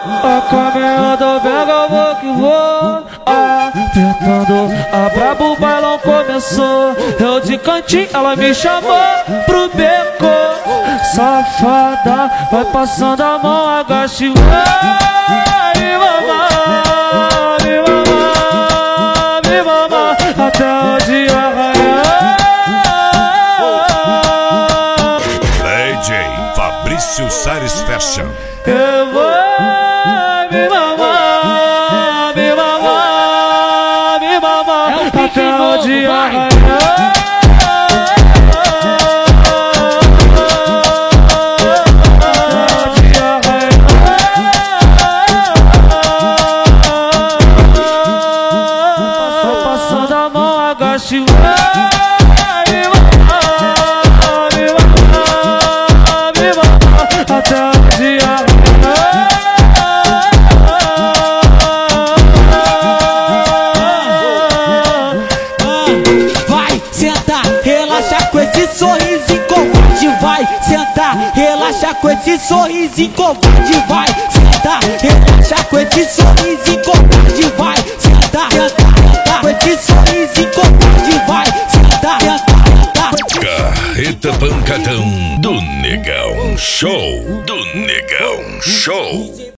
Caminhando, pega, eu vou que vou. Apertando, a brabo, o bailão começou. Eu de cantinho, ela me chamou pro beco. Safada, vai passando a mão, agacha e vai me mamar, me mamar, me mamar, até o dia raiar. DJ Fabrício Sares Fashion. Eu vou me mamar, me mamar, me mamar, até o dia raiar. Passando a mão, agacha e vai me mamar, me mamar, me mamar, até o dia vai sentar, relaxa com esse sorrisinho covarde. Vai sentar, relaxa com esse sorrisinho covarde. Vai sentar, relaxa com esse sorrisinho covarde. Vai sentar, sentar com esse sorrisinho covarde. Vai sentar, sentar. Carreta Pancadão do Negão Show. Do Negão Show.